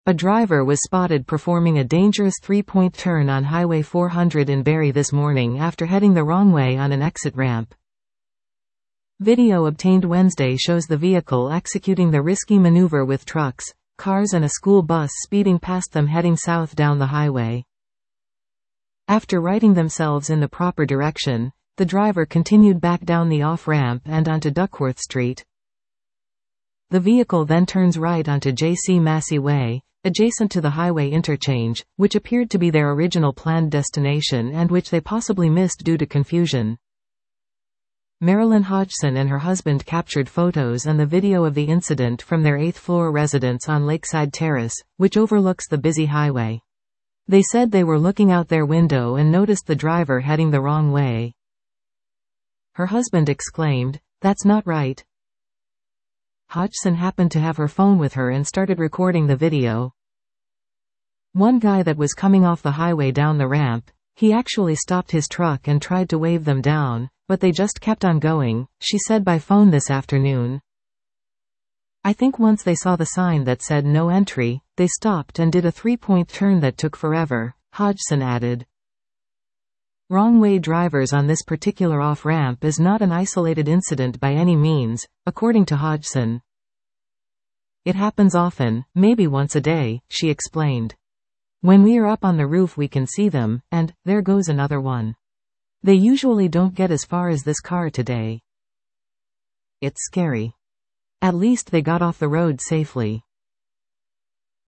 A driver was spotted performing a dangerous three-point turn on Highway 400 in Barrie this morning after heading the wrong way on an exit ramp. Video obtained Wednesday shows the vehicle executing the risky maneuver with trucks, cars and a school bus speeding past them heading south down the highway. After righting themselves in the proper direction, the driver continued back down the off-ramp and onto Duckworth Street. The vehicle then turns right onto J.C. Massey Way, adjacent to the highway interchange, which appeared to be their original planned destination and which they possibly missed due to confusion. Marilyn Hodgson and her husband captured photos and the video of the incident from their 8th-floor residence on Lakeside Terrace, which overlooks the busy highway. They said they were looking out their window and noticed the driver heading the wrong way. Her husband exclaimed, "That's not right." Hodgson happened to have her phone with her and started recording the video. One guy that was coming off the highway down the ramp, he actually stopped his truck and tried to wave them down, but they just kept on going, she said by phone this afternoon. "I think once they saw the sign that said no entry, they stopped and did a three-point turn that took forever," Hodgson added. Wrong-way drivers on this particular off-ramp is not an isolated incident by any means, according to Hodgson. "It happens often, maybe once a day," she explained. "When we are up on the roof we can see them, and, there goes another one. They usually don't get as far as this car today. It's scary. At least they got off the road safely."